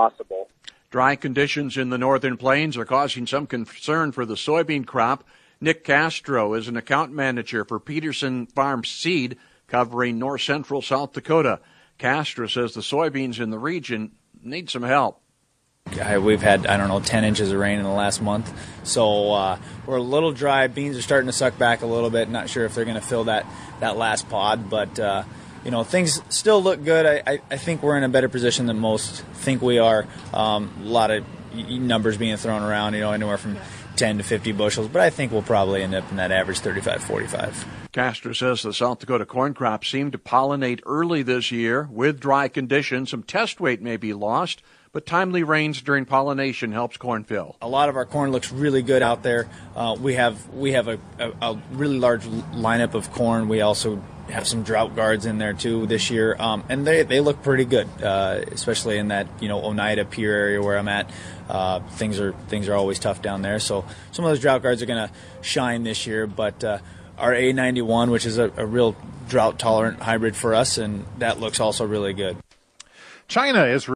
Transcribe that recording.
possible. Dry conditions in the northern plains are causing some concern for the soybean crop. Nick Castro is an account manager for Peterson Farm Seed, covering north central South Dakota. Castro says the soybeans in the region need some help. We've had, 10 inches of rain in the last month, so we're a little dry. Beans are starting to suck back a little bit. Not sure if they're going to fill that last pod, but things still look good. I think we're in a better position than most think we are. A lot of numbers being thrown around, anywhere from 10 to 50 bushels, but I think we'll probably end up in that average 35-45. Castro says the South Dakota corn crop seemed to pollinate early this year. With dry conditions, some test weight may be lost, but timely rains during pollination helps corn fill. A lot of our corn looks really good out there. We have a really large lineup of corn. We also have some drought guards in there too this year, and they look pretty good, especially in that Oneida Pierre area where I'm at. Things are always tough down there, so some of those drought guards are going to shine this year. But our A91, which is a real drought tolerant hybrid for us, and that looks also really good. China is